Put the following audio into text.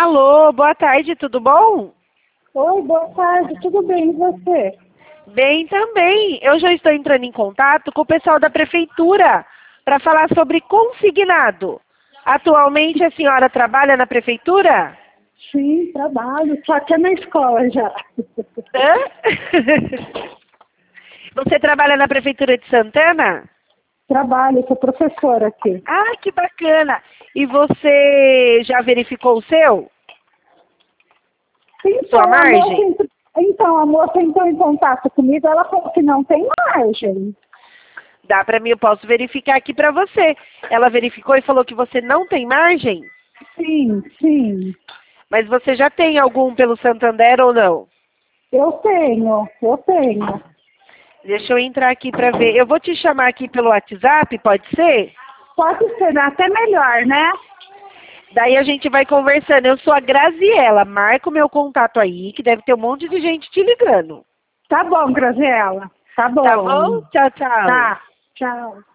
Alô, boa tarde, tudo bom? Oi, boa tarde, tudo bem e você? Bem também. Eu já estou entrando em contato com o pessoal da prefeitura para falar sobre consignado. Atualmente a senhora trabalha na prefeitura? Sim, trabalho, só que é na escola já. Hã? Você trabalha na prefeitura de Santana? Trabalho, sou professora aqui. Ah, que bacana. E você já verificou o seu? Sua Então, margem? a moça entrou em contato comigo, ela falou que não tem margem. Dá para mim, eu posso verificar aqui para você. Ela verificou e falou que você não tem margem? Sim, sim, Mas você já tem algum pelo Santander ou não? eu tenho. Deixa eu entrar aqui para ver. Eu vou te chamar aqui pelo WhatsApp, pode ser? Pode ser até melhor, né? Daí a gente vai conversando. Eu sou a Graziela. Marca o meu contato aí, que deve ter um monte de gente te ligando. Tá bom, Graziela, tá Tá bom. bom? Tchau, tchau. Tá, tchau.